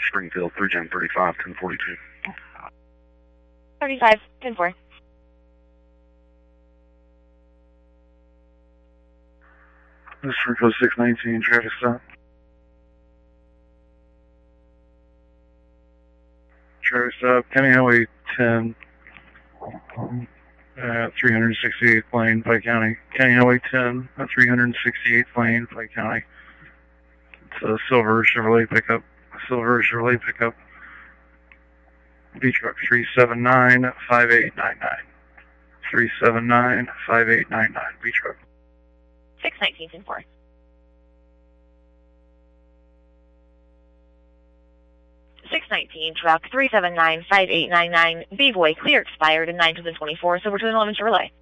Springfield, 31035, 1042. 35, 10-4. This is Springfield 619, traffic stop. Traffic stop, County Highway 10, 368th lane, Pike County. County Highway 10, 368th lane, Pike County. It's a silver Chevrolet pickup. B truck 379-5899. 379-5899. B truck. 619, 10-4. 619, truck 379-5899, B-Boy, clear expired in 9-24, so we're to the 11 Chevrolet.